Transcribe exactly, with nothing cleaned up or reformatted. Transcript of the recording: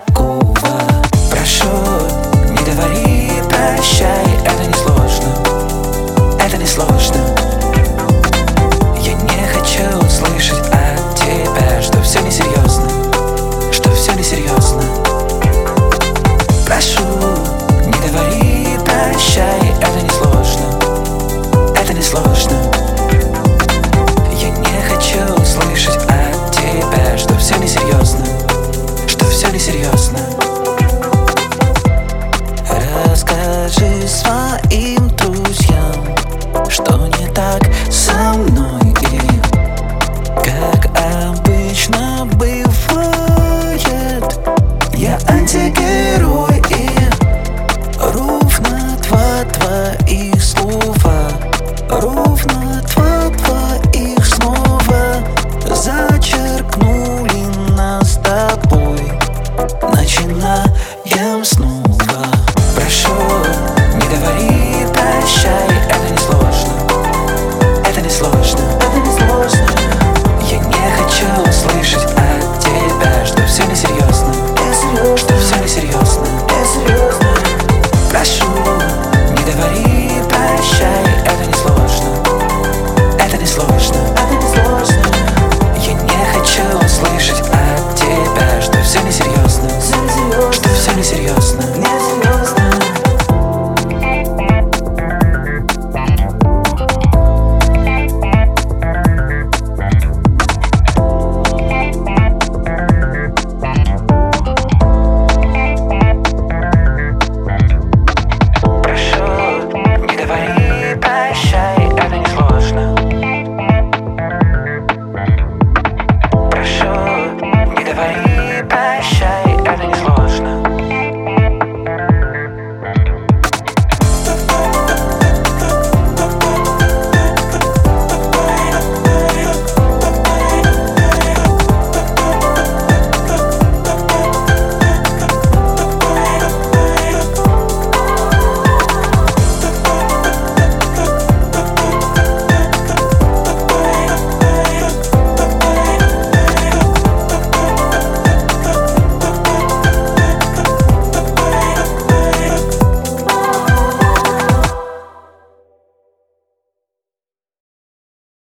такого. Прошу, не говори прощай, это не сложно, это не сложно. Я не хочу слышать от тебя, что все несерьезно, что все несерьезно. Прошу, не говори прощай, это не сложно, это не сложно. Я не хочу слышать от тебя, что все несерьезно, что все несерьезно. Расскажи свое